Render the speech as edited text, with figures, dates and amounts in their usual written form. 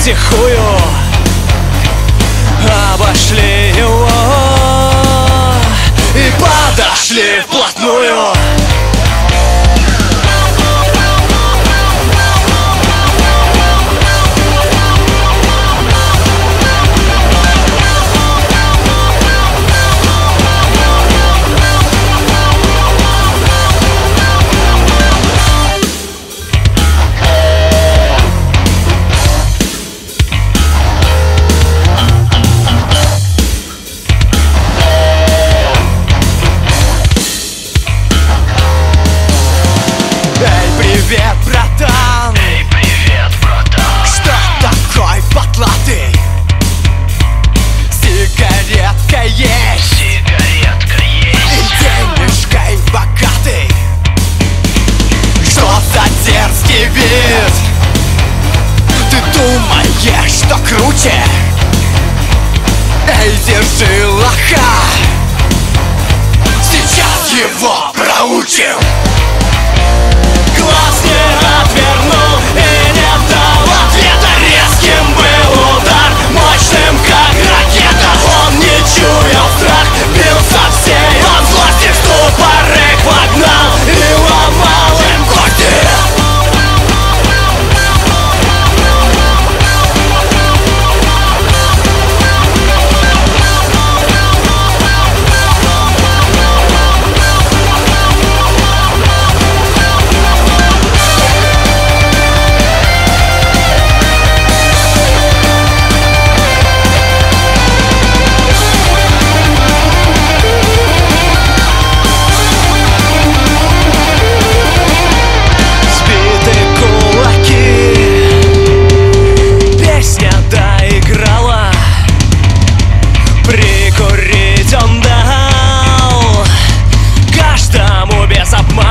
втихую обошли его и подошли вплотную. Привет, братан! Эй, привет, братан! Что такой потлатый? Сигаретка есть! Сигаретка есть! И денежкой богатый! Что за дерзкий вид? Ты думаешь, что круче? Эй, держи лоха! Сейчас его проучим! Глаз не отвернул и не дал ответа. Резким был удар, мощным как ракета. Он не чуял страх, бился всей от злости. В ступор их вогнал и ломал им когти. Прикурить он дал каждому без обмана.